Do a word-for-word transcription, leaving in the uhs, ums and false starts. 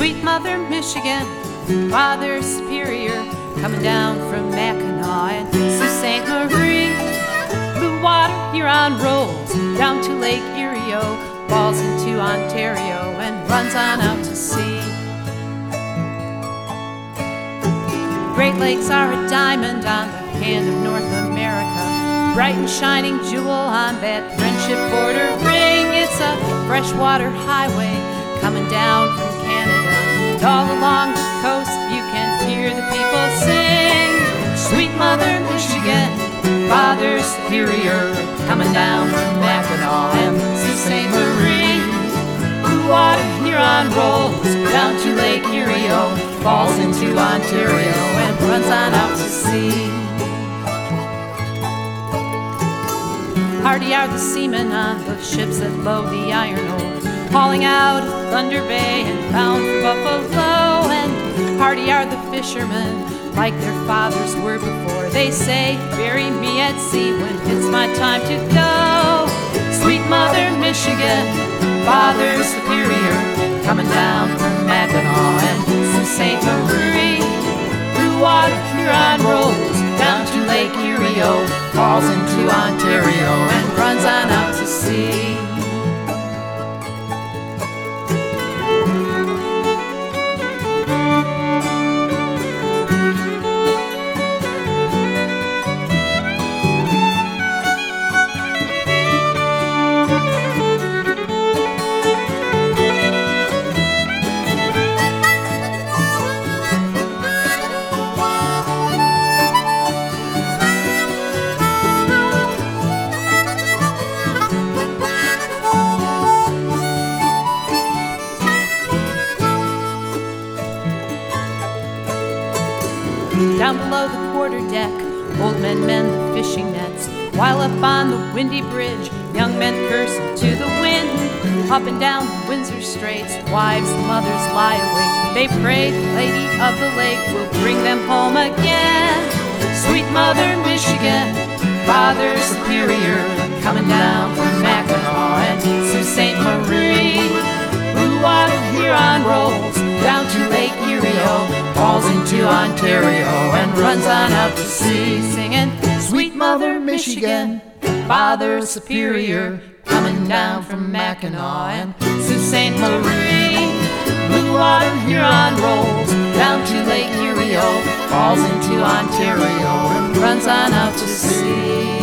Sweet Mother Michigan, Father Superior, coming down from Mackinac and Sault Ste. Marie. Blue water Huron rolls down to Lake Erie, falls into Ontario and runs on out to sea. Great Lakes are a diamond on the hand of North America, bright and shining jewel on that friendship border ring. It's a freshwater highway coming down from Canada, and all along the coast you can hear the people sing. Sweet Mother Michigan, Father Superior, coming down from Mackinac and Sault Ste. Marie. Blue water Huron rolls down to Lake Erie, falls into Ontario and runs on out to sea. Hardy are the seamen on the ships that load the iron ore, hauling out of Thunder Bay and bound for Buffalo. And hardy are the fishermen, like their fathers were before. They say, bury me at sea when it's my time to go. Sweet Mother Michigan, Father Superior, coming down from Mackinac and Sault Ste. Marie. Blue water Huron rolls down to Lake Erie, falls into Ontario and runs on out to sea. Down below the quarter deck, old men mend the fishing nets, while up on the windy bridge, young men curse to the wind. Up and down the Windsor Straits, wives and mothers lie awake. They pray the Lady of the Lake will bring them home again. Sweet Mother Michigan, Father Superior, coming down from Mackinac and Sault Ste. Marie. Blue water Huron rolls down to Lake Erie, falls into Ontario and runs on out to sea, singing, Sweet Mother Michigan, Father Superior, coming down from Mackinac and Sault Ste. Marie. Blue water Huron rolls down to Lake Erie, falls into Ontario and runs on out to sea.